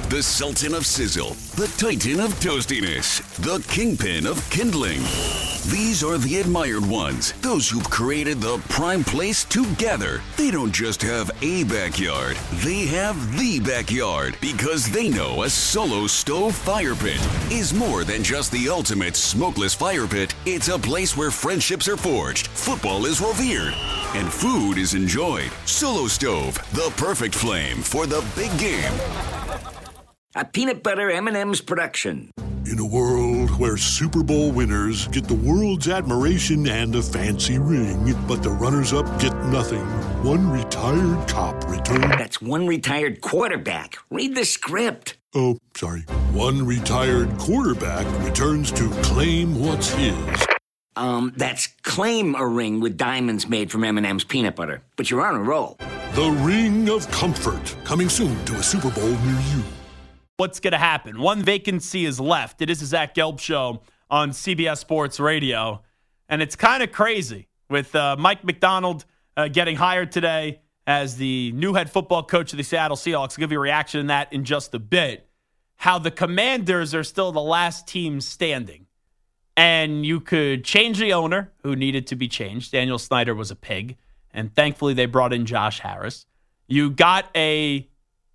The Sultan of Sizzle, the Titan of Toastiness, the Kingpin of Kindling. These are the admired ones, those who've created the prime place to gather. They don't just have a backyard, they have the backyard, because they know a Solo Stove fire pit is more than just the ultimate smokeless fire pit. It's a place where friendships are forged, football is revered, and food is enjoyed. Solo Stove, the perfect flame for the big game. A peanut butter M&M's production. In a world where Super Bowl winners get the world's admiration and a fancy ring, but the runners-up get nothing, one retired cop returns... That's one retired quarterback. Read the script. Oh, sorry. One retired quarterback returns to claim what's his. That's Claim a Ring with diamonds made from M&M's peanut butter. But you're on a roll. The Ring of Comfort, coming soon to a Super Bowl near you. What's going to happen? One vacancy is left. It is the Zach Gelb Show on CBS Sports Radio. And it's kind of crazy with Mike McDonald getting hired today as the new head football coach of the Seattle Seahawks. I'll give you a reaction to that in just a bit. How the Commanders are still the last team standing. And you could change the owner who needed to be changed. Daniel Snyder was a pig. And thankfully they brought in Josh Harris. You got a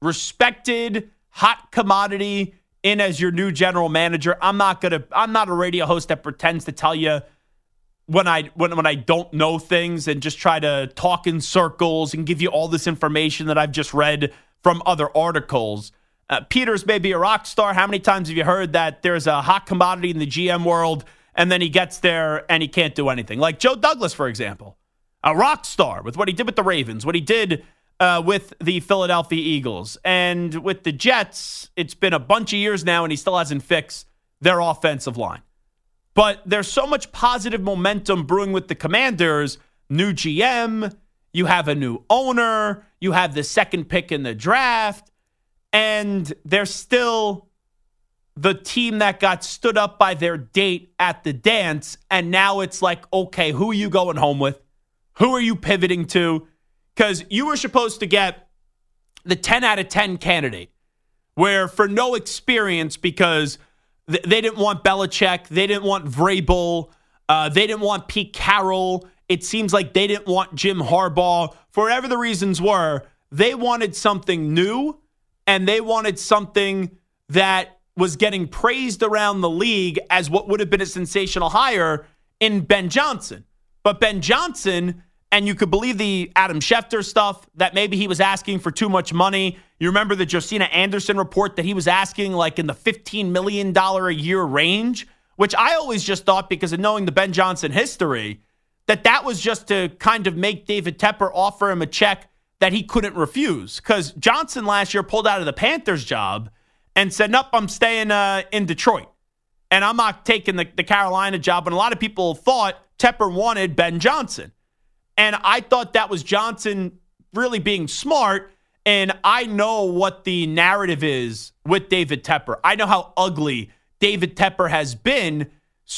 respected hot commodity in as your new general manager. I'm not a radio host that pretends to tell you when I don't know things and just try to talk in circles and give you all this information that I've just read from other articles. Peters may be a rock star. How many times have you heard that there's a hot commodity in the GM world and then he gets there and he can't do anything? Like Joe Douglas, for example, a rock star with what he did with the Ravens, what he did with the Philadelphia Eagles. And with the Jets, it's been a bunch of years now, and he still hasn't fixed their offensive line. But there's so much positive momentum brewing with the Commanders. New GM, you have a new owner, you have the second pick in the draft, and they're still the team that got stood up by their date at the dance, and now it's like, okay, who are you going home with? Who are you pivoting to? Because you were supposed to get the 10 out of 10 candidate, where for no experience, because they didn't want Belichick, they didn't want Vrabel, they didn't want Pete Carroll. It seems like they didn't want Jim Harbaugh. For whatever the reasons were, they wanted something new, and they wanted something that was getting praised around the league as what would have been a sensational hire in Ben Johnson. But Ben Johnson... And you could believe the Adam Schefter stuff, that maybe he was asking for too much money. You remember the Josina Anderson report that he was asking like in the $15 million a year range, which I always just thought, because of knowing the Ben Johnson history, that was just to kind of make David Tepper offer him a check that he couldn't refuse. Because Johnson last year pulled out of the Panthers job and said, nope, I'm staying in Detroit. And I'm not taking the Carolina job. And a lot of people thought Tepper wanted Ben Johnson. And I thought that was Johnson really being smart. And I know what the narrative is with David Tepper. I know how ugly David Tepper has been.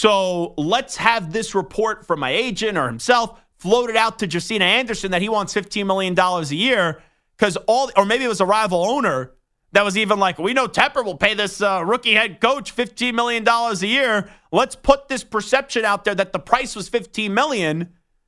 So let's have this report from my agent or himself floated out to Josina Anderson that he wants $15 million a year. Or maybe it was a rival owner that was even like, we know Tepper will pay this rookie head coach $15 million a year. Let's put this perception out there that the price was $15 million.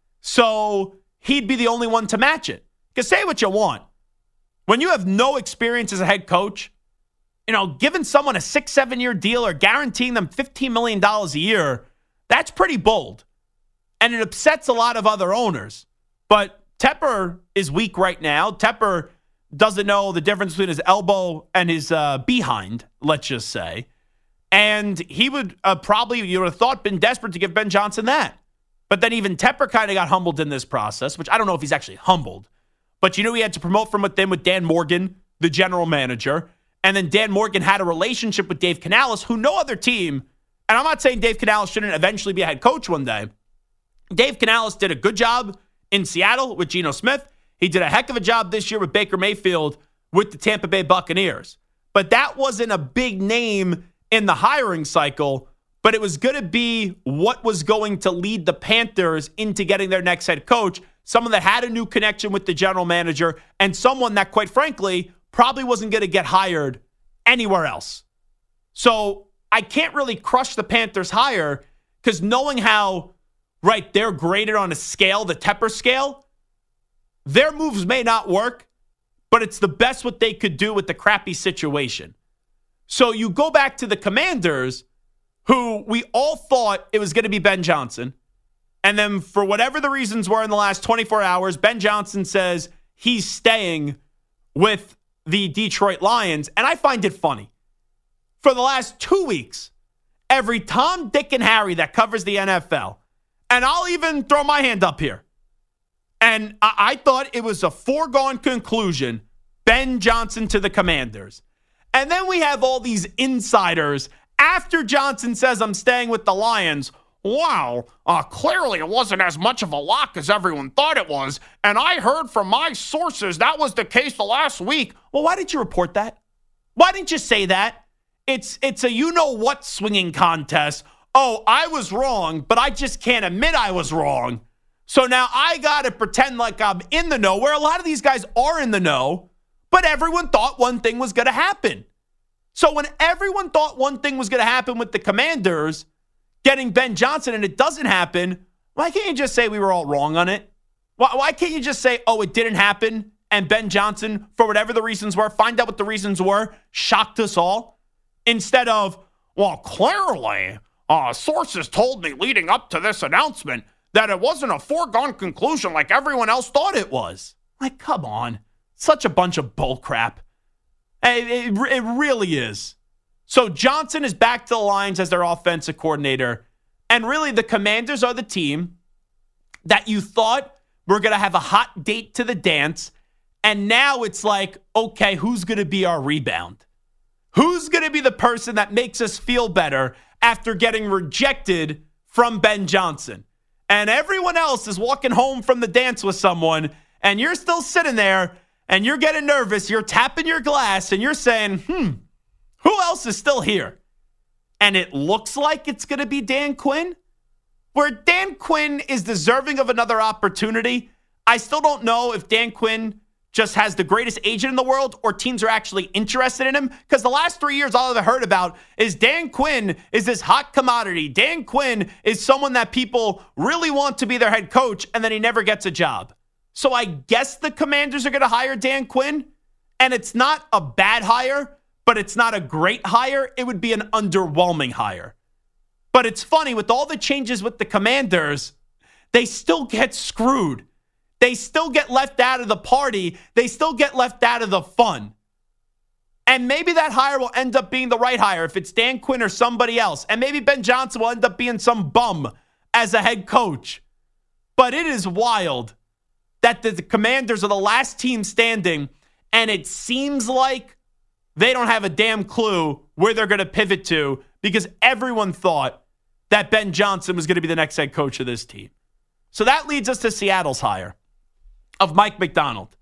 So he'd be the only one to match it. Because say what you want. When you have no experience as a head coach, giving someone a 6-7 year deal or guaranteeing them $15 million a year, that's pretty bold. And it upsets a lot of other owners. But Tepper is weak right now. Tepper doesn't know the difference between his elbow and his behind, let's just say. And he would probably, you would have thought, been desperate to give Ben Johnson that. But then even Tepper kind of got humbled in this process, which I don't know if he's actually humbled. But he had to promote from within with Dan Morgan, the general manager. And then Dan Morgan had a relationship with Dave Canales, who no other team, and I'm not saying Dave Canales shouldn't eventually be a head coach one day. Dave Canales did a good job in Seattle with Geno Smith. He did a heck of a job this year with Baker Mayfield with the Tampa Bay Buccaneers. But that wasn't a big name in the hiring cycle. But it was going to be what was going to lead the Panthers into getting their next head coach, someone that had a new connection with the general manager, and someone that, quite frankly, probably wasn't going to get hired anywhere else. So I can't really crush the Panthers hire because knowing how, right, they're graded on a scale, the Tepper scale, their moves may not work, but it's the best what they could do with the crappy situation. So you go back to the Commanders, who we all thought it was going to be Ben Johnson. And then for whatever the reasons were in the last 24 hours, Ben Johnson says he's staying with the Detroit Lions. And I find it funny. For the last 2 weeks, every Tom, Dick, and Harry that covers the NFL, and I'll even throw my hand up here, and I thought it was a foregone conclusion, Ben Johnson to the Commanders. And then we have all these insiders after Johnson says I'm staying with the Lions. Wow, clearly it wasn't as much of a lock as everyone thought it was. And I heard from my sources that was the case the last week. Well, why didn't you report that? Why didn't you say that? It's a you-know-what swinging contest. Oh, I was wrong, but I just can't admit I was wrong. So now I got to pretend like I'm in the know, where a lot of these guys are in the know, but everyone thought one thing was going to happen. So when everyone thought one thing was going to happen with the Commanders getting Ben Johnson and it doesn't happen, why can't you just say we were all wrong on it? Why can't you just say, oh, it didn't happen, and Ben Johnson, for whatever the reasons were, find out what the reasons were, shocked us all, instead of, well, clearly, sources told me leading up to this announcement that it wasn't a foregone conclusion like everyone else thought it was. Like, come on. Such a bunch of bullcrap. It really is. So Johnson is back to the Lions as their offensive coordinator. And really, the Commanders are the team that you thought were going to have a hot date to the dance. And now it's like, okay, who's going to be our rebound? Who's going to be the person that makes us feel better after getting rejected from Ben Johnson? And everyone else is walking home from the dance with someone, and you're still sitting there, and you're getting nervous. You're tapping your glass, and you're saying, who else is still here? And it looks like it's going to be Dan Quinn. Where Dan Quinn is deserving of another opportunity, I still don't know if Dan Quinn just has the greatest agent in the world or teams are actually interested in him. Because the last 3 years, all I've heard about is Dan Quinn is this hot commodity. Dan Quinn is someone that people really want to be their head coach, and then he never gets a job. So I guess the Commanders are going to hire Dan Quinn. And it's not a bad hire, but it's not a great hire. It would be an underwhelming hire. But it's funny, with all the changes with the Commanders, they still get screwed. They still get left out of the party. They still get left out of the fun. And maybe that hire will end up being the right hire if it's Dan Quinn or somebody else. And maybe Ben Johnson will end up being some bum as a head coach. But it is wild that the Commanders are the last team standing, and it seems like they don't have a damn clue where they're going to pivot to, because everyone thought that Ben Johnson was going to be the next head coach of this team. So that leads us to Seattle's hire of Mike Macdonald.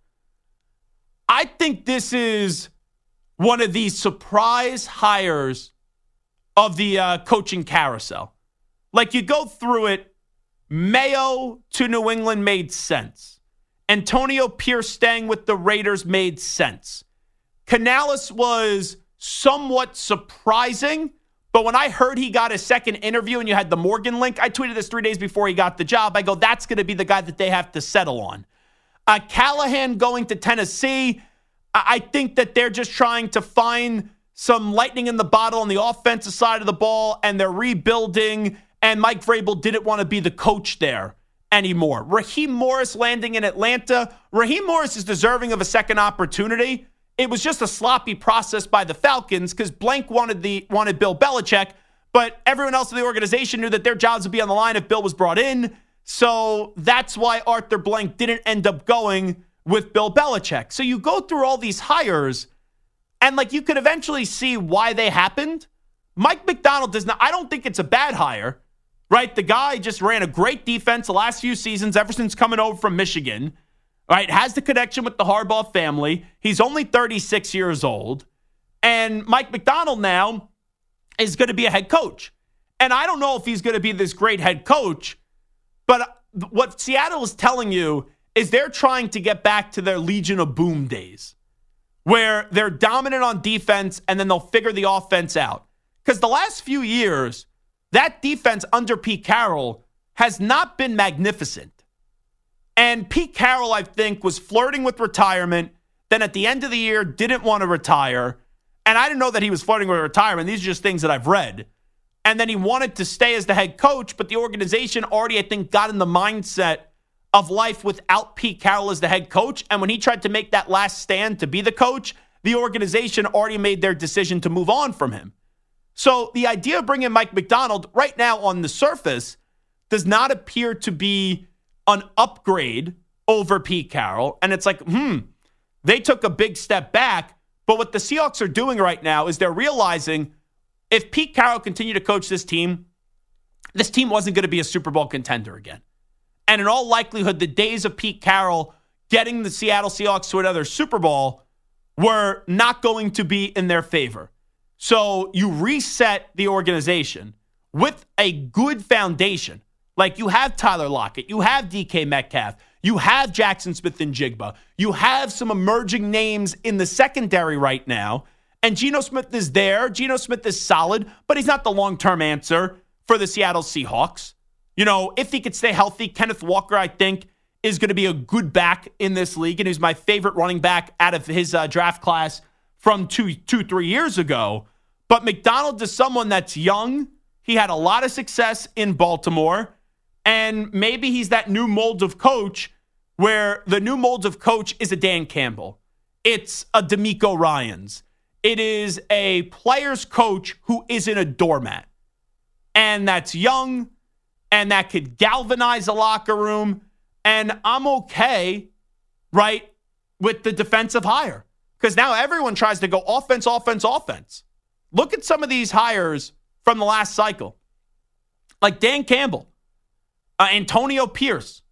I think this is one of the surprise hires of the coaching carousel. Like, you go through it, Mayo to New England made sense. Antonio Pierce staying with the Raiders made sense. Canales was somewhat surprising, but when I heard he got a second interview and you had the Morgan link, I tweeted this 3 days before he got the job. I go, that's going to be the guy that they have to settle on. Callahan going to Tennessee, I think that they're just trying to find some lightning in the bottle on the offensive side of the ball, and they're rebuilding, and Mike Vrabel didn't want to be the coach there anymore. Raheem Morris landing in Atlanta. Raheem Morris is deserving of a second opportunity. It was just a sloppy process by the Falcons because Blank wanted Bill Belichick, but everyone else in the organization knew that their jobs would be on the line if Bill was brought in. So that's why Arthur Blank didn't end up going with Bill Belichick. So you go through all these hires, and like, you could eventually see why they happened. Mike Macdonald does not. I don't think it's a bad hire, right? The guy just ran a great defense the last few seasons ever since coming over from Michigan. Right, has the connection with the Harbaugh family. He's only 36 years old. And Mike Macdonald now is going to be a head coach. And I don't know if he's going to be this great head coach, but what Seattle is telling you is they're trying to get back to their Legion of Boom days, where they're dominant on defense and then they'll figure the offense out. Because the last few years, that defense under Pete Carroll has not been magnificent. And Pete Carroll, I think, was flirting with retirement, then at the end of the year didn't want to retire. And I didn't know that he was flirting with retirement. These are just things that I've read. And then he wanted to stay as the head coach, but the organization already, I think, got in the mindset of life without Pete Carroll as the head coach. And when he tried to make that last stand to be the coach, the organization already made their decision to move on from him. So the idea of bringing Mike Macdonald right now on the surface does not appear to be an upgrade over Pete Carroll. And it's like, they took a big step back. But what the Seahawks are doing right now is they're realizing if Pete Carroll continued to coach this team wasn't going to be a Super Bowl contender again. And in all likelihood, the days of Pete Carroll getting the Seattle Seahawks to another Super Bowl were not going to be in their favor. So you reset the organization with a good foundation. Like you have Tyler Lockett, you have DK Metcalf, you have Jackson Smith-Njigba, you have some emerging names in the secondary right now. And Geno Smith is there. Geno Smith is solid, but he's not the long-term answer for the Seattle Seahawks. You know, if he could stay healthy, Kenneth Walker, I think, is going to be a good back in this league, and he's my favorite running back out of his draft class from 3 years ago. But Macdonald is someone that's young. He had a lot of success in Baltimore, and maybe he's that new mold of coach where the new mold of coach is a Dan Campbell. It's a DeMeco Ryans. It is a player's coach who isn't a doormat. And that's young, and that could galvanize a locker room. And I'm okay, right, with the defensive hire. Because now everyone tries to go offense, offense, offense. Look at some of these hires from the last cycle. Like Dan Campbell, Antonio Pierce.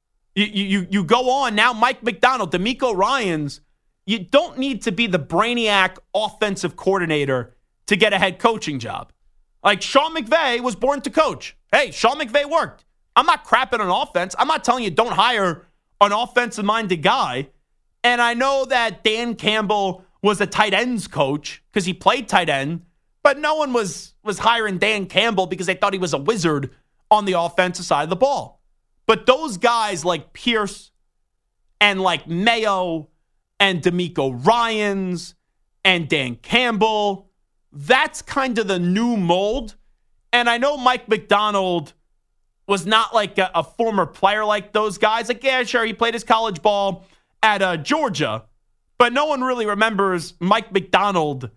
You go on now, Mike Macdonald, DeMeco Ryans. You don't need to be the brainiac offensive coordinator to get a head coaching job. Like Sean McVay was born to coach. Hey, Sean McVay worked. I'm not crapping on offense. I'm not telling you don't hire an offensive-minded guy. And I know that Dan Campbell was a tight ends coach because he played tight end, but no one was hiring Dan Campbell because they thought he was a wizard on the offensive side of the ball. But those guys like Pierce and like Mayo and DeMeco Ryans and Dan Campbell, that's kind of the new mold. And I know Mike Macdonald was not like a former player like those guys. Like, yeah, sure, he played his college ball at Georgia, but no one really remembers Mike Macdonald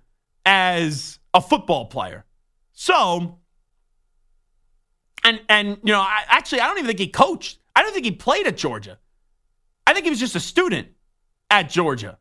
as a football player. So, and you know, I don't even think he coached. I don't think he played at Georgia. I think he was just a student at Georgia.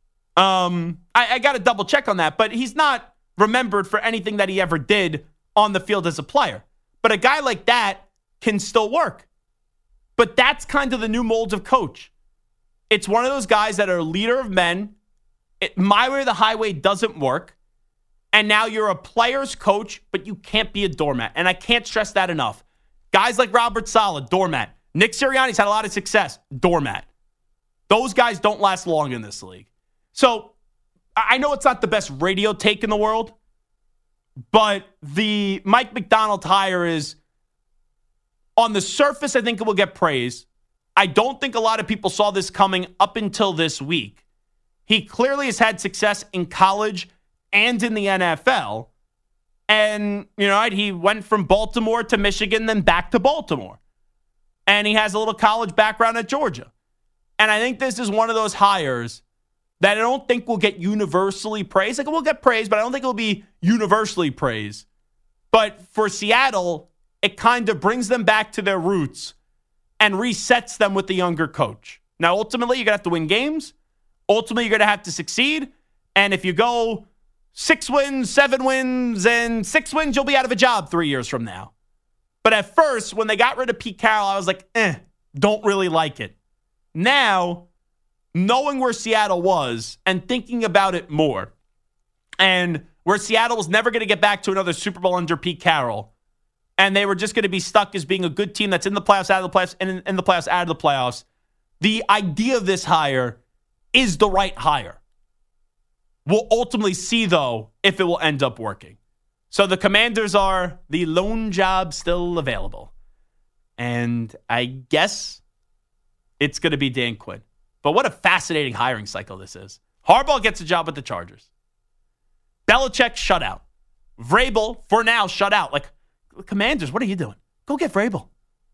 I got to double check on that, but he's not remembered for anything that he ever did on the field as a player. But a guy like that can still work. But that's kind of the new mold of coach. It's one of those guys that are a leader of men. My way or the highway doesn't work. And now you're a player's coach, but you can't be a doormat. And I can't stress that enough. Guys like Robert Saleh, doormat. Nick Sirianni's had a lot of success, doormat. Those guys don't last long in this league. So I know it's not the best radio take in the world, but the Mike Macdonald hire is, on the surface, I think it will get praise. I don't think a lot of people saw this coming up until this week. He clearly has had success in college and in the NFL. And, you know, he went from Baltimore to Michigan, then back to Baltimore. And he has a little college background at Georgia. And I think this is one of those hires that I don't think will get universally praised. Like, it will get praised, but I don't think it will be universally praised. But for Seattle, it kind of brings them back to their roots and resets them with the younger coach. Now, ultimately, you're going to have to win games. Ultimately, you're going to have to succeed. And if you go 6 wins, 7 wins, and 6 wins, you'll be out of a job 3 years from now. But at first, when they got rid of Pete Carroll, I was like, don't really like it. Now, knowing where Seattle was and thinking about it more, and where Seattle was never going to get back to another Super Bowl under Pete Carroll, and they were just going to be stuck as being a good team that's in the playoffs, out of the playoffs, and in the playoffs, out of the playoffs, the idea of this hire is the right hire. We'll ultimately see, though, if it will end up working. So the Commanders are the lone job still available. And I guess it's going to be Dan Quinn. But what a fascinating hiring cycle this is. Harbaugh gets a job with the Chargers. Belichick shut out. Vrabel, for now, shut out. Like, Commanders, what are you doing? Go get Vrabel.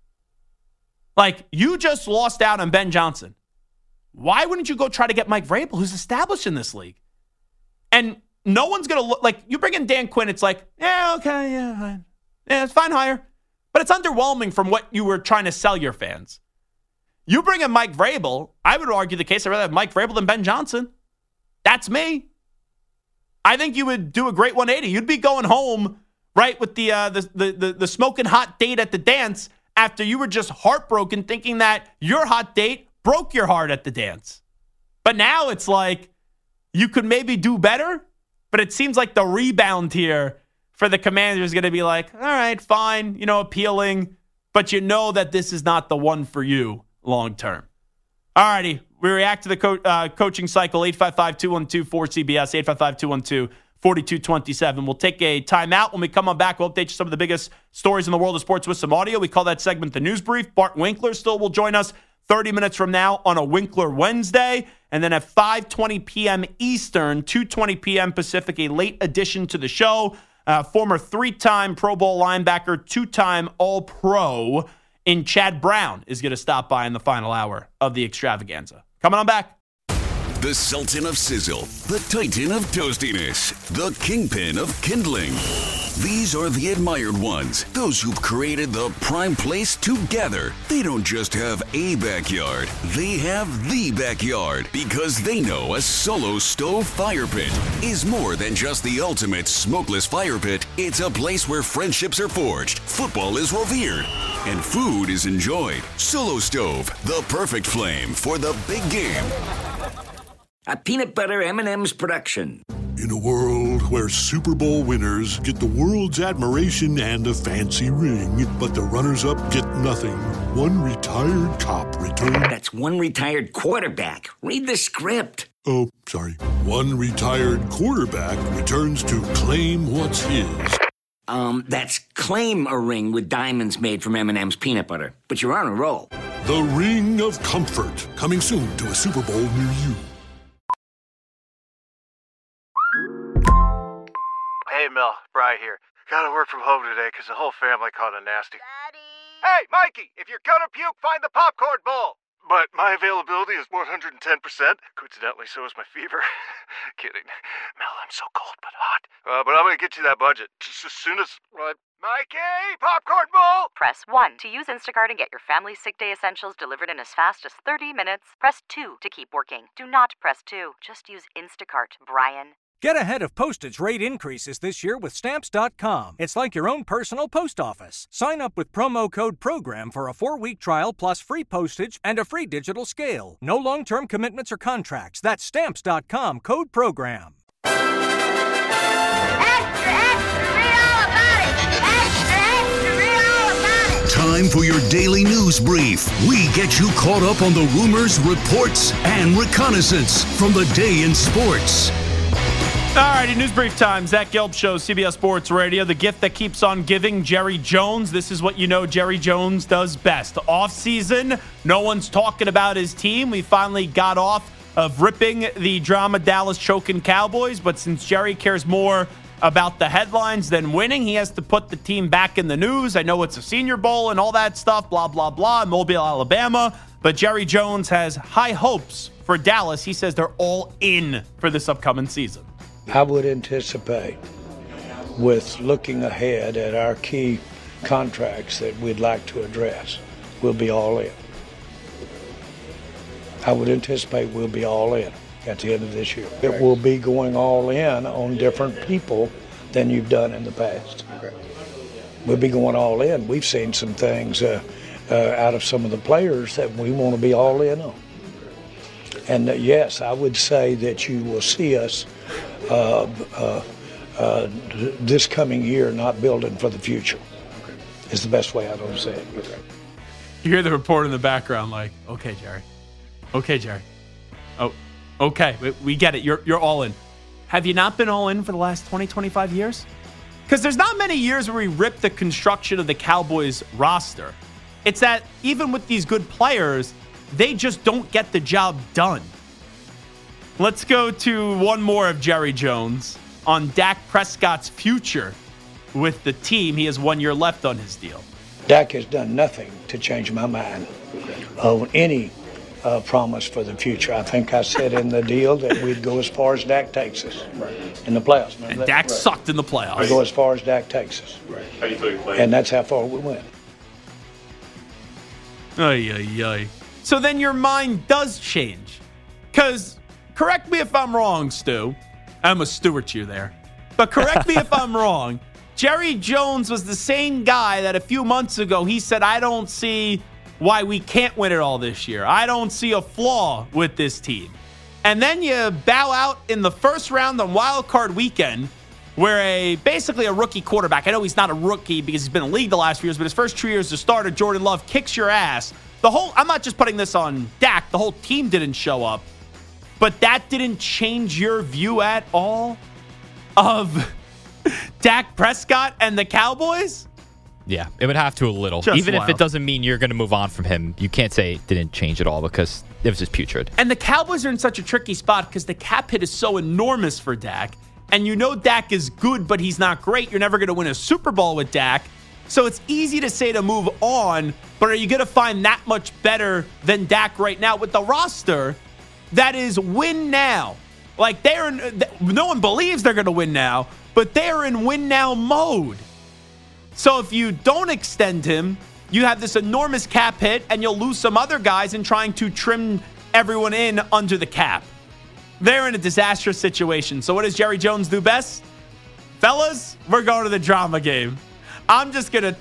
Like, you just lost out on Ben Johnson. Why wouldn't you go try to get Mike Vrabel, who's established in this league? And no one's going to look like you bring in Dan Quinn. It's like, yeah, okay, yeah, fine. Yeah, it's fine hire. But it's underwhelming from what you were trying to sell your fans. You bring in Mike Vrabel, I would argue the case. I'd rather have Mike Vrabel than Ben Johnson. That's me. I think you would do a great 180. You'd be going home, right, with the smoking hot date at the dance after you were just heartbroken thinking that your hot date broke your heart at the dance. But now it's like you could maybe do better, but it seems like the rebound here for the Commanders is going to be like, all right, fine, appealing, but you know that this is not the one for you long term. All righty, we react to the coaching cycle, 855-212-4CBS, 855-212-4227. We'll take a timeout. When we come on back, we'll update you some of the biggest stories in the world of sports with some audio. We call that segment the News Brief. Bart Winkler still will join us 30 minutes from now on a Winkler Wednesday. And then at 5:20 p.m. Eastern, 2:20 p.m. Pacific, a late addition to the show. Former 3-time Pro Bowl linebacker, 2-time All-Pro in Chad Brown is going to stop by in the final hour of the extravaganza. Coming on back. The Sultan of Sizzle, the Titan of Toastiness, the Kingpin of Kindling. These are the admired ones, those who've created the prime place together. They don't just have a backyard, they have the backyard, because they know a Solo Stove fire pit is more than just the ultimate smokeless fire pit. It's a place where friendships are forged, football is revered, and food is enjoyed. Solo Stove, the perfect flame for the big game. A peanut butter M&M's production. In a world where Super Bowl winners get the world's admiration and a fancy ring, but the runners-up get nothing, one retired cop returned... That's one retired quarterback. Read the script. Oh, sorry. One retired quarterback returns to claim what's his. That's claim a ring with diamonds made from M&M's peanut butter. But you're on a roll. The Ring of Comfort, coming soon to a Super Bowl near you. Hey, Mel, Bri here. Gotta work from home today because the whole family caught a nasty... Daddy! Hey, Mikey, if you're gonna puke, find the popcorn bowl! But my availability is 110%. Coincidentally, so is my fever. Kidding. Mel, I'm so cold but hot. But I'm gonna get you that budget just as soon as... Mikey, popcorn bowl! Press 1 to use Instacart and get your family sick day essentials delivered in as fast as 30 minutes. Press 2 to keep working. Do not press 2. Just use Instacart, Brian. Get ahead of postage rate increases this year with Stamps.com. It's like your own personal post office. Sign up with promo code PROGRAM for a 4-week trial plus free postage and a free digital scale. No long-term commitments or contracts. That's Stamps.com, code PROGRAM. Extra, extra, read all about it! Extra, extra, read all about it! Time for your daily news brief. We get you caught up on the rumors, reports, and reconnaissance from the day in sports. All righty, News Brief time. Zach Gelb Show, CBS Sports Radio. The gift that keeps on giving, Jerry Jones. This is what you know Jerry Jones does best. Off-season, no one's talking about his team. We finally got off of ripping the drama Dallas choking Cowboys, but since Jerry cares more about the headlines than winning, he has to put the team back in the news. I know it's a Senior Bowl and all that stuff, blah, blah, blah, Mobile, Alabama, but Jerry Jones has high hopes for Dallas. He says they're all in for this upcoming season. I would anticipate, with looking ahead at our key contracts that we'd like to address, we'll be all in. I would anticipate we'll be all in at the end of this year. It will be going all in on different people than you've done in the past. We'll be going all in. We've seen some things out of some of the players that we want to be all in on. And yes, I would say that you will see us this coming year not building for the future is the best way I don't say it. You hear the report in the background like, okay, Jerry. Okay, Jerry. Oh, okay. We get it. You're all in. have you not been all in for the last 20, 25 years? Because there's not many years where we rip the construction of the Cowboys roster. It's that even with these good players, they just don't get the job done. Let's go to one more of Jerry Jones on Dak Prescott's future with the team. He has 1 year left on his deal. Dak has done nothing to change my mind on any promise for the future. I think I said in the deal that we'd go as far as Dak takes us in the playoffs. And Dak sucked in the playoffs. We'd go as far as Dak takes us. How do you feel you playing? And that's how far we went. Ay, ay, ay. So then your mind does change. Because, correct me if I'm wrong, Stu. I'm a Stewart you there. But correct me if I'm wrong. Jerry Jones was the same guy that a few months ago he said, I don't see why we can't win it all this year. I don't see a flaw with this team. And then you bow out in the first round on Wild Card Weekend where basically a rookie quarterback, I know he's not a rookie because he's been in the league the last few years, but his first 2 years as a starter, Jordan Love, kicks your ass. I'm not just putting this on Dak. The whole team didn't show up. But that didn't change your view at all of Dak Prescott and the Cowboys? Yeah, it would have to a little. Just Even wild. if it doesn't mean you're going to move on from him, you can't say it didn't change at all because it was just putrid. And the Cowboys are in such a tricky spot because the cap hit is so enormous for Dak. And you know Dak is good, but he's not great. You're never going to win a Super Bowl with Dak. So it's easy to say to move on, but are you going to find that much better than Dak right now with the roster that is win now? Like no one believes they're going to win now, but they're in win now mode. So if you don't extend him, you have this enormous cap hit and you'll lose some other guys in trying to trim everyone in under the cap. They're in a disastrous situation. So what does Jerry Jones do best? Fellas, we're going to the drama game. I'm just going to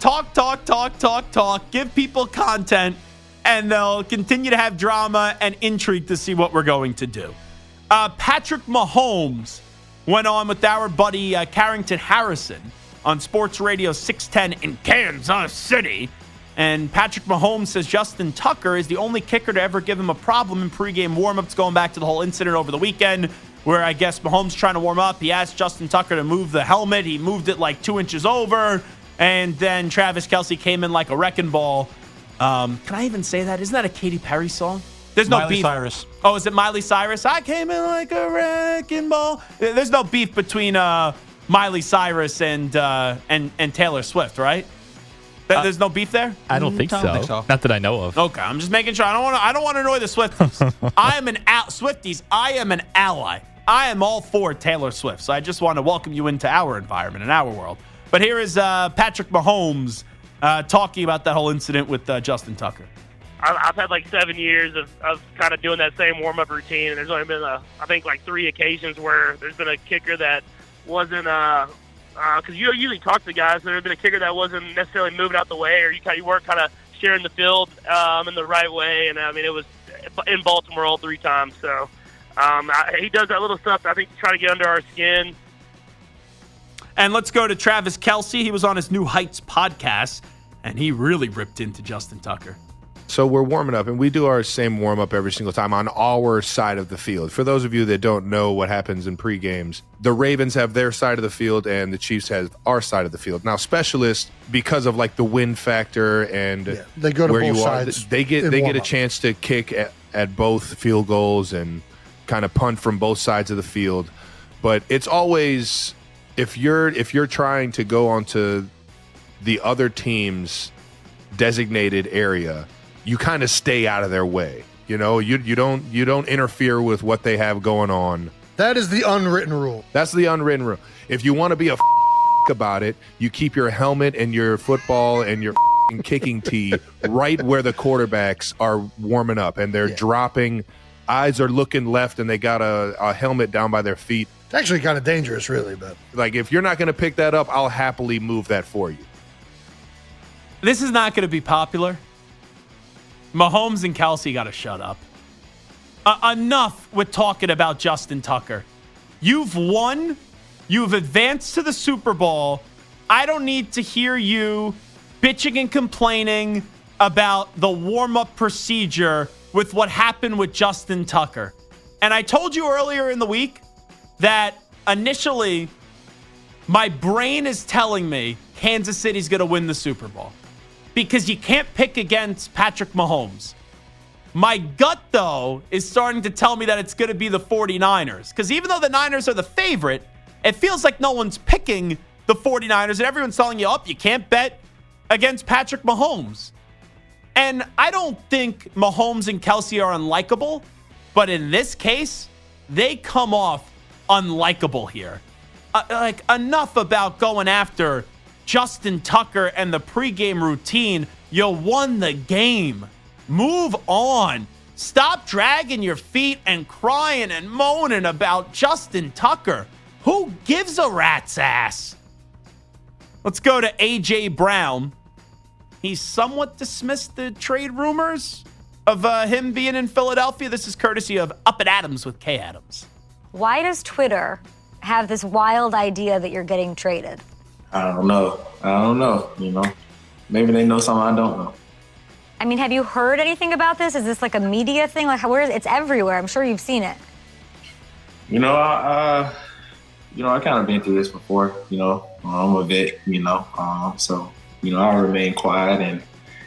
talk, give people content, and they'll continue to have drama and intrigue to see what we're going to do. Patrick Mahomes went on with our buddy Carrington Harrison on Sports Radio 610 in Kansas City. And Patrick Mahomes says Justin Tucker is the only kicker to ever give him a problem in pregame warmups, going back to the whole incident over the weekend where I guess Mahomes trying to warm up. He asked Justin Tucker to move the helmet. He moved it like 2 inches over. And then Travis Kelce came in like a wrecking ball. Can I even say that? Isn't that a Katy Perry song? There's no Miley beef. Cyrus. Oh, is it Miley Cyrus? I came in like a wrecking ball. There's no beef between Miley Cyrus and Taylor Swift, right? There's no beef there? I don't think so. Not that I know of. Okay, I'm just making sure. I don't want to annoy the Swifties. Swifties, I am an ally. I am all for Taylor Swift. So I just want to welcome you into our environment, in our world. But here is Patrick Mahomes talking about that whole incident with Justin Tucker. I've had like 7 years of kind of doing that same warm-up routine, and there's only been, I think, like 3 occasions where there's been a kicker that wasn't because you usually talk to guys. There had been a kicker that wasn't necessarily moving out the way, or you weren't kind of sharing the field in the right way. And I mean, it was in Baltimore all 3 times. So he does that little stuff, I think, to try to get under our skin. And let's go to Travis Kelce. He was on his New Heights podcast, and he really ripped into Justin Tucker. So we're warming up, and we do our same warm-up every single time on our side of the field. For those of you that don't know what happens in pre-games, the Ravens have their side of the field, and the Chiefs have our side of the field. Now, specialists, because of like the wind factor and they go to where both you are, sides. they get a chance to kick at both field goals and kind of punt from both sides of the field. But it's always if you're trying to go onto the other team's designated area, you kind of stay out of their way. You know, you don't interfere with what they have going on. That is the unwritten rule. That's the unwritten rule. If you want to be a about it, you keep your helmet and your football and your kicking tee right where the quarterbacks are warming up and they're dropping. Eyes are looking left and they got a helmet down by their feet. It's actually kind of dangerous, really. But like, if you're not going to pick that up, I'll happily move that for you. This is not going to be popular. Mahomes and Kelce got to shut up. Enough with talking about Justin Tucker. You've won. You've advanced to the Super Bowl. I don't need to hear you bitching and complaining about the warm-up procedure with what happened with Justin Tucker. And I told you earlier in the week that initially, my brain is telling me Kansas City's going to win the Super Bowl because you can't pick against Patrick Mahomes. My gut, though, is starting to tell me that it's going to be the 49ers because even though the Niners are the favorite, it feels like no one's picking the 49ers and everyone's telling you, you can't bet against Patrick Mahomes. And I don't think Mahomes and Kelsey are unlikable, but in this case, they come off unlikable here. Enough about going after Justin Tucker and the pregame routine. You won the game. Move on. Stop dragging your feet and crying and moaning about Justin Tucker. Who gives a rat's ass? Let's go to A.J. Brown. He somewhat dismissed the trade rumors of him being in Philadelphia. This is courtesy of Up and Adams with Kay Adams. Why does Twitter have this wild idea that you're getting traded? I don't know. Maybe they know something I don't know. I mean, have you heard anything about this? Is this like a media thing? Like, where is it's everywhere. I'm sure you've seen it. I kind of been through this before. I'm a vet. So I'll remain quiet, and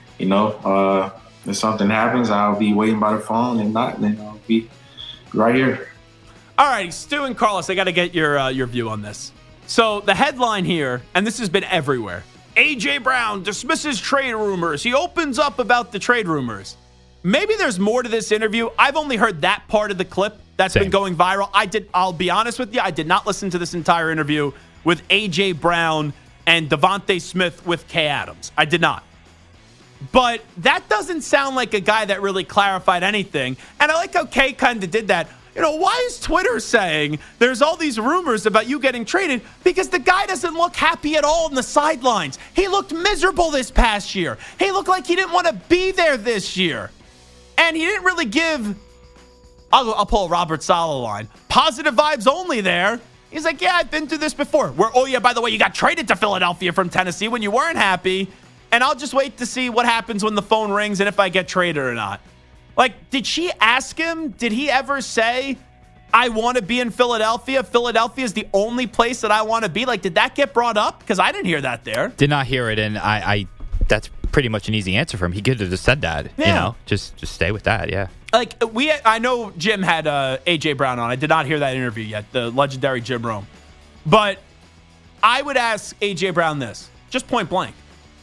if something happens, I'll be waiting by the phone, and not, then I'll be right here. All right, Stu and Carlos, I got to get your view on this. So the headline here, and this has been everywhere, A.J. Brown dismisses trade rumors. He opens up about the trade rumors. Maybe there's more to this interview. I've only heard that part of the clip that's been going viral. I'll be honest with you, I did not listen to this entire interview with A.J. Brown and Devontae Smith with Kay Adams. I did not. But that doesn't sound like a guy that really clarified anything. And I like how Kay kind of did that. Why is Twitter saying there's all these rumors about you getting traded? Because the guy doesn't look happy at all on the sidelines. He looked miserable this past year. He looked like he didn't want to be there this year. And he didn't really give, I'll pull a Robert Saleh line, positive vibes only there. He's like, yeah, I've been through this before. By the way, you got traded to Philadelphia from Tennessee when you weren't happy. And I'll just wait to see what happens when the phone rings and if I get traded or not. Did she ask him? Did he ever say, I want to be in Philadelphia? Philadelphia is the only place that I want to be. Did that get brought up? Because I didn't hear that there. Did not hear it, and I that's pretty much an easy answer for him. He could have just said that, just stay with that, yeah. I know Jim had A.J. Brown on. I did not hear that interview yet, the legendary Jim Rome. But I would ask A.J. Brown this, just point blank.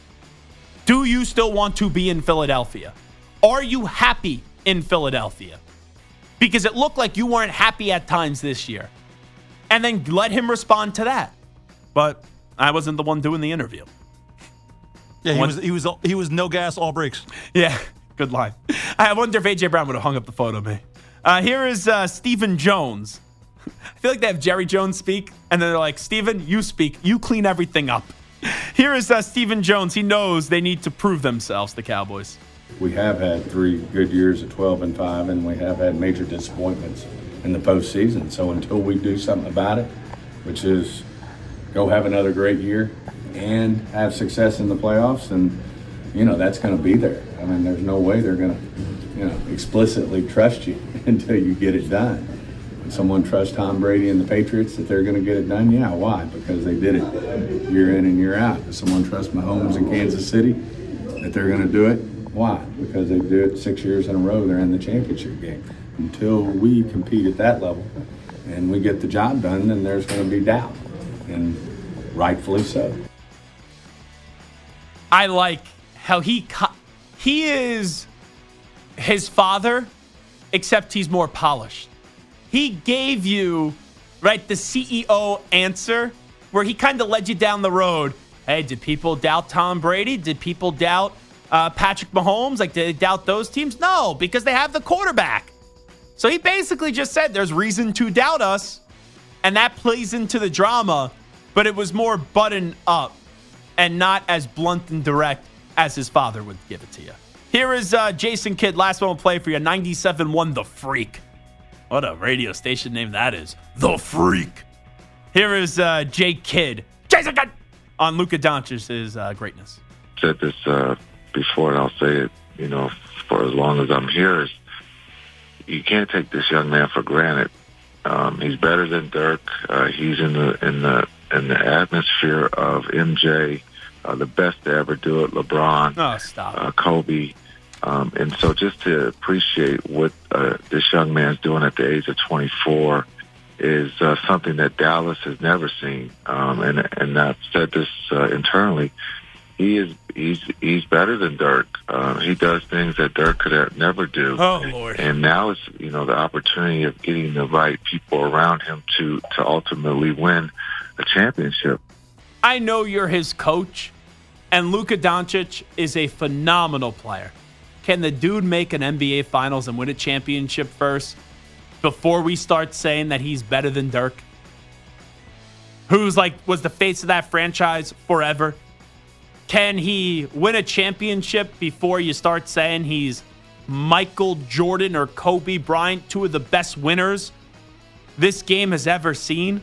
Do you still want to be in Philadelphia? Are you happy in Philadelphia? Because it looked like you weren't happy at times this year. And then let him respond to that. But I wasn't the one doing the interview. Yeah, he was no gas, all brakes. Yeah, good line. I wonder if A.J. Brown would have hung up the phone on me. Here is Stephen Jones. I feel like they have Jerry Jones speak, and then they're like, Stephen, you speak. You clean everything up. Here is Stephen Jones. He knows they need to prove themselves, the Cowboys. We have had 3 good years at 12-5, and we have had major disappointments in the postseason. So until we do something about it, which is go have another great year and have success in the playoffs, and that's going to be there. I mean, there's no way they're going to, explicitly trust you until you get it done. When someone trusts Tom Brady and the Patriots that they're going to get it done, yeah, why? Because they did it year in and year out. Does someone trust Mahomes in Kansas City that they're going to do it? Why? Because they do it 6 years in a row. They're in the championship game. Until we compete at that level and we get the job done, then there's going to be doubt, and rightfully so. I like how he is his father, except he's more polished. He gave you, the CEO answer where he kind of led you down the road. Hey, did people doubt Tom Brady? Did people doubt Patrick Mahomes? Did they doubt those teams? No, because they have the quarterback. So he basically just said there's reason to doubt us, and that plays into the drama, but it was more buttoned up and not as blunt and direct as his father would give it to you. Here is Jason Kidd. Last one will play for you. 97.1 The Freak. What a radio station name that is. The Freak. Here is Jake Kidd. Jason Kidd on Luka Doncic's greatness. Said this before, and I'll say it, for as long as I'm here, is you can't take this young man for granted. He's better than Dirk. He's in the atmosphere of MJ, the best to ever do it. LeBron, Kobe, and so just to appreciate what this young man's doing at the age of 24 is something that Dallas has never seen. And I've said this internally. He's better than Dirk. He does things that Dirk could never do. Oh, Lord. And now it's, the opportunity of getting the right people around him to ultimately win a championship. I know you're his coach, and Luka Doncic is a phenomenal player. Can the dude make an NBA Finals and win a championship first before we start saying that he's better than Dirk? Who's was the face of that franchise forever? Can he win a championship before you start saying he's Michael Jordan or Kobe Bryant, two of the best winners this game has ever seen?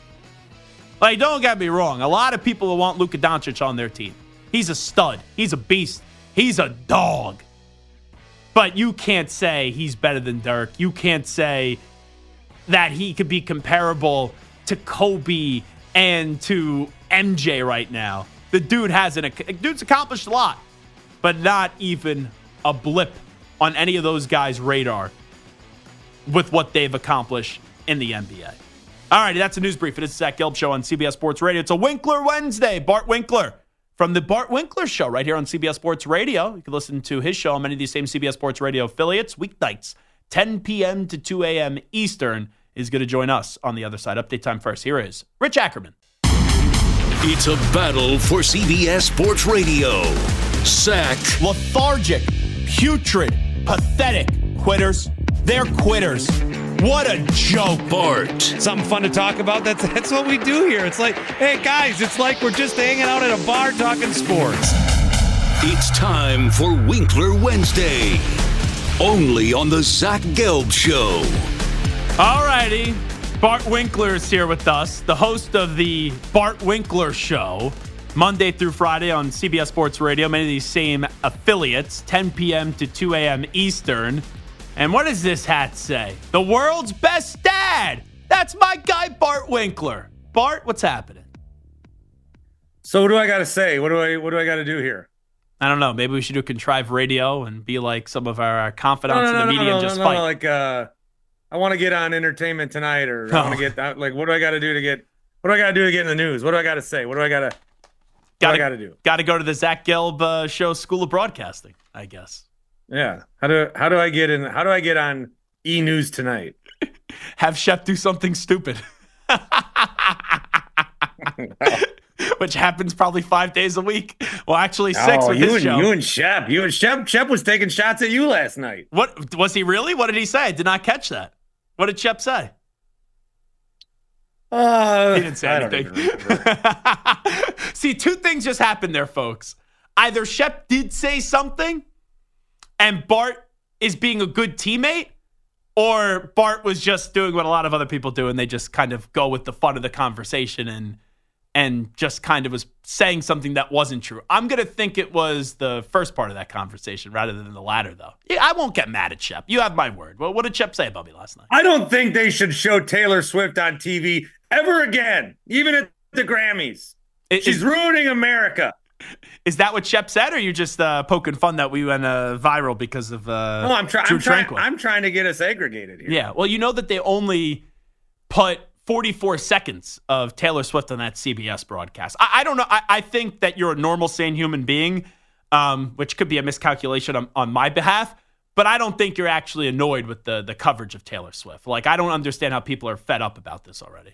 Don't get me wrong. A lot of people will want Luka Doncic on their team. He's a stud. He's a beast. He's a dog. But you can't say he's better than Dirk. You can't say that he could be comparable to Kobe and to MJ right now. The dude's accomplished a lot, but not even a blip on any of those guys' radar with what they've accomplished in the NBA. All right, that's a news brief. It is the Zach Gelb Show on CBS Sports Radio. It's a Winkler Wednesday. Bart Winkler from the Bart Winkler Show right here on CBS Sports Radio. You can listen to his show on many of these same CBS Sports Radio affiliates. Weeknights, 10 p.m. to 2 a.m. Eastern, is going to join us on the other side. Update time first. Here is Rich Ackerman. It's a battle for CBS Sports Radio. Sack. Lethargic, putrid, pathetic quitters. They're quitters. What a joke. Bart. Something fun to talk about. That's what we do here. It's like, hey, guys, it's like we're just hanging out at a bar talking sports. It's time for Winkler Wednesday. Only on the Zach Gelb Show. All righty. Bart Winkler is here with us, the host of the Bart Winkler Show, Monday through Friday on CBS Sports Radio, many of these same affiliates, 10 p.m. to 2 a.m. Eastern. And what does this hat say? The world's best dad. That's my guy, Bart Winkler. Bart, what's happening? So what do I got to say? What do I got to do here? I don't know. Maybe we should do contrived radio and be like some of our confidants in the media and just fight. Like, I want to get on Entertainment Tonight, or I want to get what do I got to do to get? What do I got to do to get in the news? What do I got to say? What do I got to do? Got to go to the Zach Gelb Show School of Broadcasting, I guess. Yeah. How do I get in? How do I get on E! News Tonight? Have Shep do something stupid. Which happens probably 5 days a week. Well, actually 6 with his show. You and Shep. Shep was taking shots at you last night. What was he really? What did he say? I did not catch that. What did Shep say? He didn't say anything. See, two things just happened there, folks. Either Shep did say something and Bart is being a good teammate, or Bart was just doing what a lot of other people do and they just kind of go with the fun of the conversation and just kind of was saying something that wasn't true. I'm going to think it was the first part of that conversation rather than the latter, though. Yeah, I won't get mad at Shep. You have my word. Well, what did Shep say about me last night? I don't think they should show Taylor Swift on TV ever again, even at the Grammys. She's ruining America. Is that what Shep said, or are you just poking fun that we went viral because of No, I'm trying to get us aggregated here. Yeah, well, you know that they only put 44 seconds of Taylor Swift on that CBS broadcast. I don't know. I think that you're a normal, sane human being, which could be a miscalculation on my behalf, but I don't think you're actually annoyed with the coverage of Taylor Swift. Like, I don't understand how people are fed up about this already.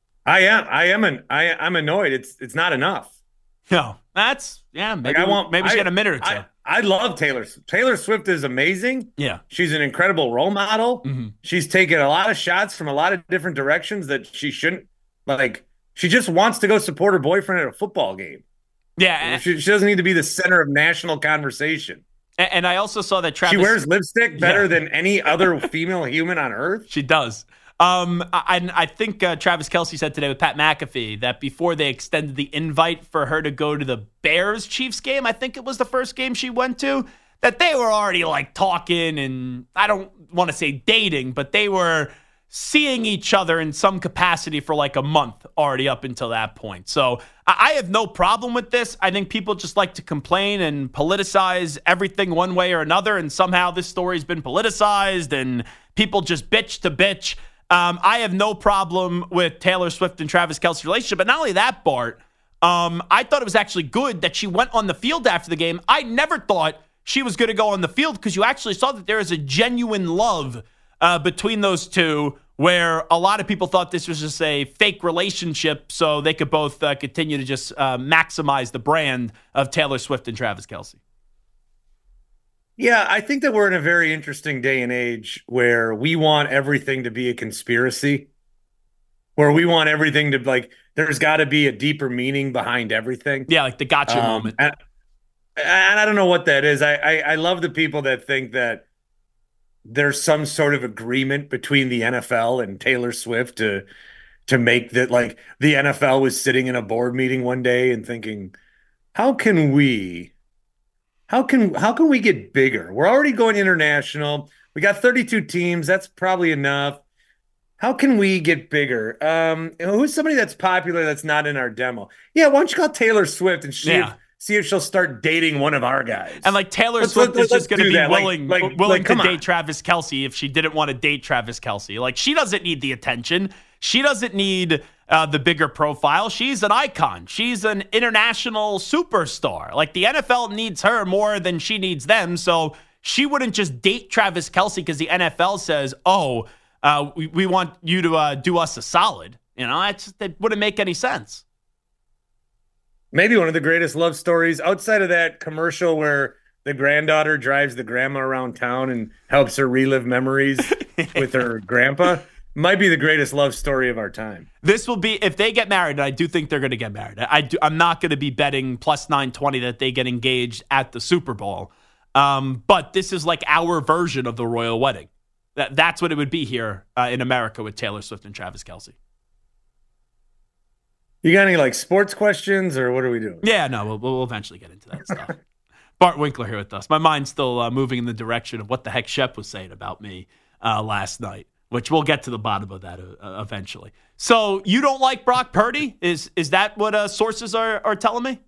I'm annoyed. It's not enough. No, maybe she had a minute or two. I love Taylor. Taylor Swift is amazing. Yeah. She's an incredible role model. Mm-hmm. She's taken a lot of shots from a lot of different directions that she shouldn't. Like, she just wants to go support her boyfriend at a football game. Yeah. She doesn't need to be the center of national conversation. And I also saw that Travis... She wears lipstick better than any other female human on earth. She does. I think Travis Kelce said today with Pat McAfee that before they extended the invite for her to go to the Bears-Chiefs game, I think it was the first game she went to, that they were already like talking, and I don't want to say dating, but they were seeing each other in some capacity for like a month already up until that point. So I have no problem with this. I think people just like to complain and politicize everything one way or another, and somehow this story's been politicized and people just bitch to bitch. I have no problem with Taylor Swift and Travis Kelce's relationship, but not only that, Bart, I thought it was actually good that she went on the field after the game. I never thought she was going to go on the field because you actually saw that there is a genuine love between those two, where a lot of people thought this was just a fake relationship so they could both continue to just maximize the brand of Taylor Swift and Travis Kelce. Yeah, I think that we're in a very interesting day and age where we want everything to be a conspiracy, where we want everything to, like, there's got to be a deeper meaning behind everything. Yeah, like the gotcha moment. And I don't know what that is. I love the people that think that there's some sort of agreement between the NFL and Taylor Swift to make that, like, the NFL was sitting in a board meeting one day and thinking, how can we get bigger? We're already going international. We got 32 teams. That's probably enough. How can we get bigger? Who's somebody that's popular that's not in our demo? Yeah, why don't you call Taylor Swift and see if she'll start dating one of our guys? And like Taylor Swift is just going to be willing to date Travis Kelce if she didn't want to date Travis Kelce. Like, she doesn't need the attention. She doesn't need the bigger profile. She's an icon. She's an international superstar. Like, the NFL needs her more than she needs them. So she wouldn't just date Travis Kelce because the NFL says, we want you to do us a solid. You know, that wouldn't make any sense. Maybe one of the greatest love stories outside of that commercial where the granddaughter drives the grandma around town and helps her relive memories with her grandpa. Might be the greatest love story of our time. This will be, if they get married, and I do think they're going to get married. I'm not going to be betting plus 920 that they get engaged at the Super Bowl. But this is like our version of the royal wedding. That's what it would be here in America with Taylor Swift and Travis Kelce. You got any like sports questions, or what are we doing? Yeah, no, we'll eventually get into that stuff. Bart Winkler here with us. My mind's still moving in the direction of what the heck Shep was saying about me last night, which we'll get to the bottom of that eventually. So you don't like Brock Purdy? Is that what sources are telling me?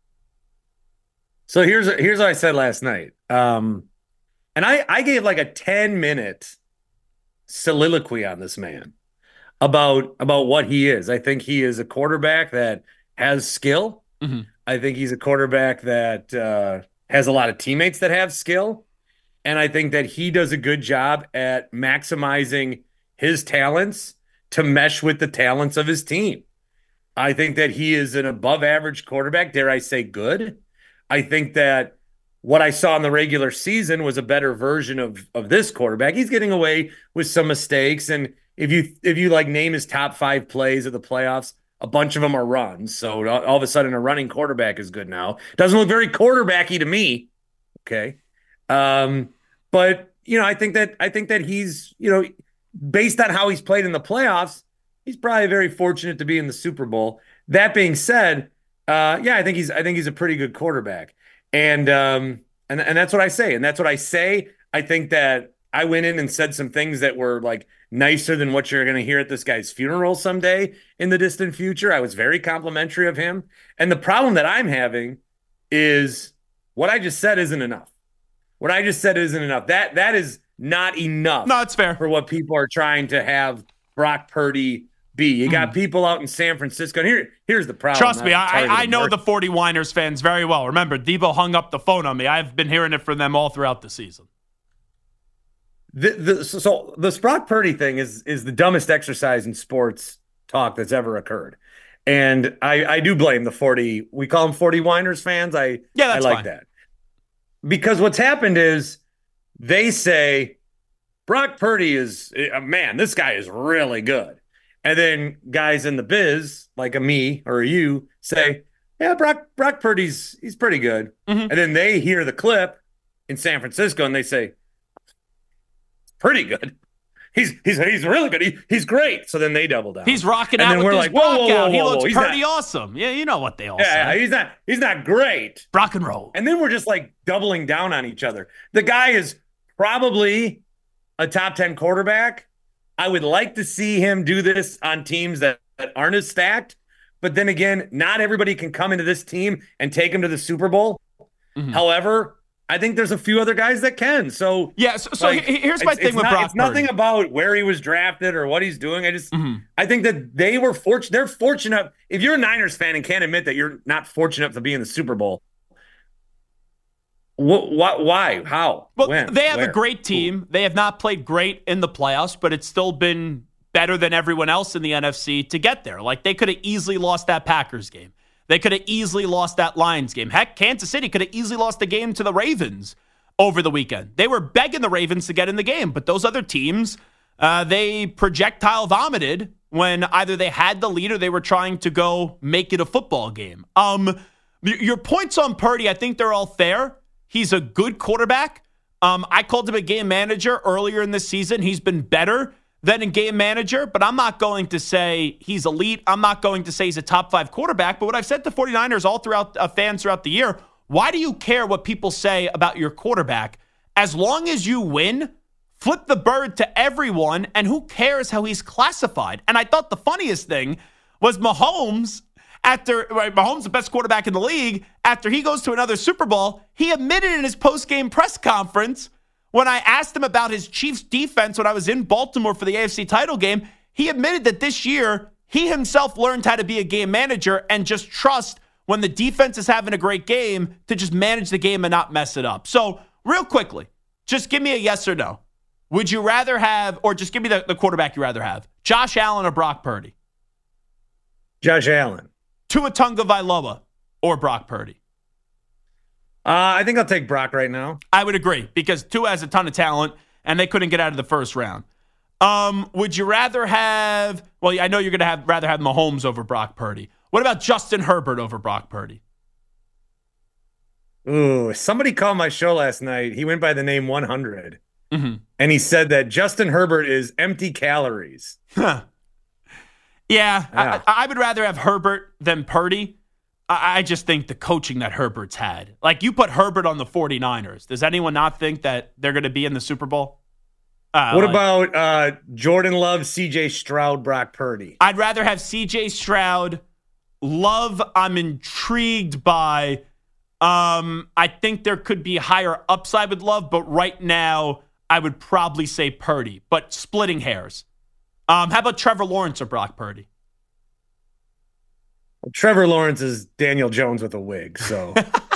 So here's what I said last night. And I gave like a 10-minute soliloquy on this man about what he is. I think he is a quarterback that has skill. Mm-hmm. I think he's a quarterback that has a lot of teammates that have skill. And I think that he does a good job at maximizing his talents to mesh with the talents of his team. I think that he is an above average quarterback. Dare I say good? I think that what I saw in the regular season was a better version of this quarterback. He's getting away with some mistakes. And if you like name his top 5 plays of the playoffs, a bunch of them are runs. So all of a sudden a running quarterback is good now. Doesn't look very quarterbacky to me. Okay. But I think that he's, based on how he's played in the playoffs, he's probably very fortunate to be in the Super Bowl. That being said, I think he's a pretty good quarterback. And that's what I say. And that's what I say. I think that I went in and said some things that were like nicer than what you're going to hear at this guy's funeral someday in the distant future. I was very complimentary of him. And the problem that I'm having is what I just said isn't enough. What I just said isn't enough. That is not enough. No, it's fair for what people are trying to have Brock Purdy be. You got people out in San Francisco. And here's the problem. Trust me, I know the 40 Winers fans very well. Remember, Debo hung up the phone on me. I've been hearing it from them all throughout the season. So the Brock Purdy thing is the dumbest exercise in sports talk that's ever occurred. And I do blame the 40. We call them 40 Winers fans. I like fine. That. Because what's happened is they say Brock Purdy is, man, this guy is really good. And then guys in the biz, like a me or a you, say, yeah, Brock Purdy's he's pretty good. Mm-hmm. And then they hear the clip in San Francisco and they say, pretty good. He's really good. He's great. So then they double down. He's rocking out with his Brock out. He looks pretty awesome. Yeah, you know what they all say. Yeah, he's not great. Rock and roll. And then we're just like doubling down on each other. The guy is probably a top 10 quarterback, I would like to see him do this on teams that aren't as stacked. But then again, not everybody can come into this team and take him to the Super Bowl. Mm-hmm. However, I think there's a few other guys that can. So yeah. So here's my thing with Brock Purdy. It's nothing about where he was drafted or what he's doing. I think that they were fortunate. They're fortunate. If you're a Niners fan and can't admit that you're not fortunate to be in the Super Bowl, what? Why? How? Well, when? They have Where? a great team. They have not played great in the playoffs, but it's still been better than everyone else in the NFC to get there. Like, they could have easily lost that Packers game. They could have easily lost that Lions game. Heck, Kansas City could have easily lost the game to the Ravens over the weekend. They were begging the Ravens to get in the game, but those other teams, they projectile vomited when either they had the lead or they were trying to go make it a football game. Your points on Purdy, I think they're all fair. He's a good quarterback. I called him a game manager earlier in this season. He's been better than a game manager, but I'm not going to say he's elite. I'm not going to say he's a top 5 quarterback. But what I've said to 49ers all throughout fans throughout the year, why do you care what people say about your quarterback? As long as you win, flip the bird to everyone, and who cares how he's classified? And I thought the funniest thing was Mahomes, Mahomes the best quarterback in the league, after he goes to another Super Bowl, he admitted in his post-game press conference when I asked him about his Chiefs defense when I was in Baltimore for the AFC title game, he admitted that this year he himself learned how to be a game manager and just trust when the defense is having a great game to just manage the game and not mess it up. So real quickly, just give me a yes or no. Would you rather have, or just give me the quarterback you rather have, Josh Allen or Brock Purdy? Josh Allen. Tua Tagovailoa or Brock Purdy? I think I'll take Brock right now. I would agree, because Tua has a ton of talent, and they couldn't get out of the first round. Would you rather have, well, I know you're going to rather have Mahomes over Brock Purdy. What about Justin Herbert over Brock Purdy? Ooh, somebody called my show last night. He went by the name 100. Mm-hmm. And he said that Justin Herbert is empty calories. Huh. Yeah. I would rather have Herbert than Purdy. I just think the coaching that Herbert's had. Like, you put Herbert on the 49ers. Does anyone not think that they're going to be in the Super Bowl? What about Jordan Love, C.J. Stroud, Brock Purdy? I'd rather have C.J. Stroud. Love, I'm intrigued by. I think there could be higher upside with Love, but right now I would probably say Purdy, but splitting hairs. How about Trevor Lawrence or Brock Purdy? Well, Trevor Lawrence is Daniel Jones with a wig, so.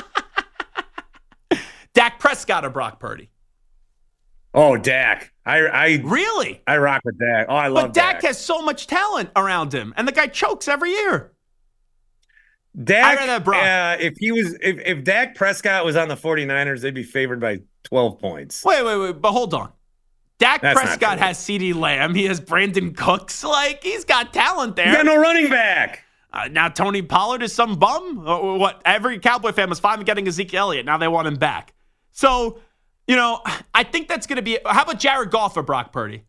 Dak Prescott or Brock Purdy? Oh, Dak. Really? I rock with Dak. Oh, I love Dak. Dak has so much talent around him, and the guy chokes every year. Dak, if Dak Prescott was on the 49ers, they'd be favored by 12 points. Wait, but hold on. Dak Prescott has CeeDee Lamb. He has Brandon Cooks. Like, he's got talent there. He got no running back. Now Tony Pollard is some bum. What? Every Cowboy fan was fine with getting Ezekiel Elliott. Now they want him back. So, I think that's going to be. How about Jared Goff or Brock Purdy?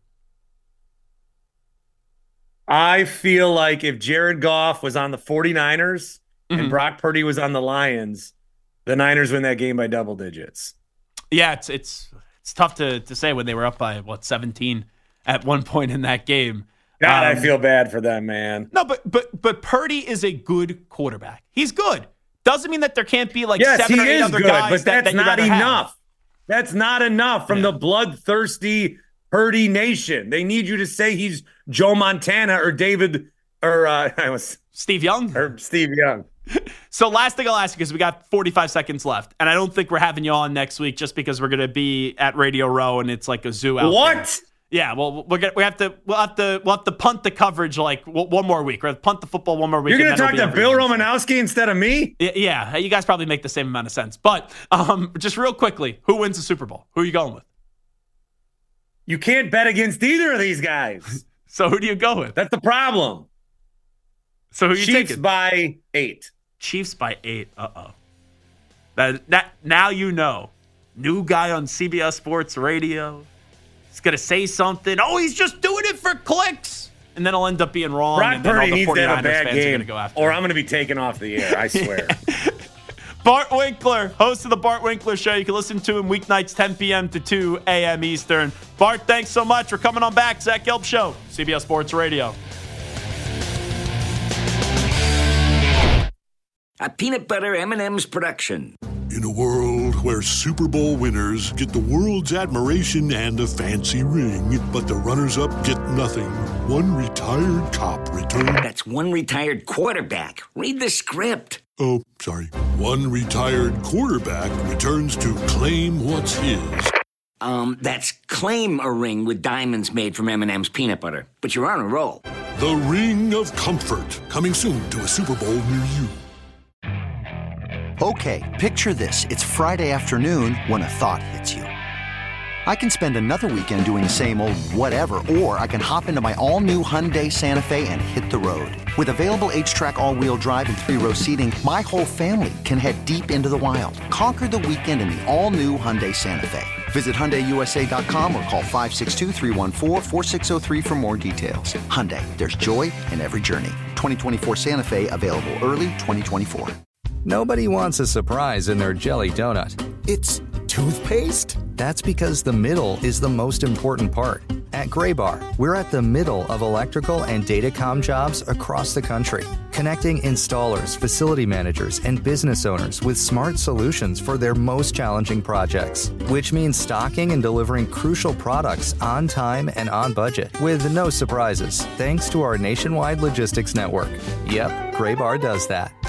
I feel like if Jared Goff was on the 49ers and Brock Purdy was on the Lions, the Niners win that game by double digits. Yeah, it's tough to say when they were up by 17 at one point in that game. God, I feel bad for them, man. No, but Purdy is a good quarterback. He's good. Doesn't mean that there can't be 7 or 8 other guys but that's that not enough. Have. That's not enough from the bloodthirsty Purdy nation. They need you to say he's Joe Montana or David or Steve Young. Or Steve Young. So last thing I'll ask you, because we got 45 seconds left, and I don't think we're having you on next week just because we're going to be at Radio Row and it's like a zoo out there. Yeah, well, we'll have to punt the coverage one more week. We'll punt the football one more week. You're going to talk to Bill Romanowski instead of me? Yeah, you guys probably make the same amount of sense. But just real quickly, who wins the Super Bowl? Who are you going with? You can't bet against either of these guys. So who do you go with? That's the problem. So who are you taking? Chiefs by 8. Chiefs by 8. Uh-oh. That now you know. New guy on CBS Sports Radio. He's going to say something. Oh, he's just doing it for clicks. And then he'll end up being wrong. Brock and then Purdy all the needs to have 49ers a bad fans game, are going to go after or him. I'm going to be taken off the air, I swear. Bart Winkler, host of the Bart Winkler Show. You can listen to him weeknights 10 p.m. to 2 a.m. Eastern. Bart, thanks so much for coming on back. Zach Gelb Show, CBS Sports Radio. A peanut butter M&M's production. In a world where Super Bowl winners get the world's admiration and a fancy ring, but the runners-up get nothing, one retired cop returned... That's one retired quarterback. Read the script. Oh, sorry. One retired quarterback returns to claim what's his. That's claim a ring with diamonds made from M&M's peanut butter. But you're on a roll. The Ring of Comfort, coming soon to a Super Bowl near you. Okay, picture this. It's Friday afternoon when a thought hits you. I can spend another weekend doing the same old whatever, or I can hop into my all-new Hyundai Santa Fe and hit the road. With available H-Track all-wheel drive and 3-row seating, my whole family can head deep into the wild. Conquer the weekend in the all-new Hyundai Santa Fe. Visit HyundaiUSA.com or call 562-314-4603 for more details. Hyundai, there's joy in every journey. 2024 Santa Fe, available early 2024. Nobody wants a surprise in their jelly donut. It's toothpaste? That's because the middle is the most important part. At Graybar, we're at the middle of electrical and datacom jobs across the country, connecting installers, facility managers, and business owners with smart solutions for their most challenging projects, which means stocking and delivering crucial products on time and on budget with no surprises, thanks to our nationwide logistics network. Yep, Graybar does that.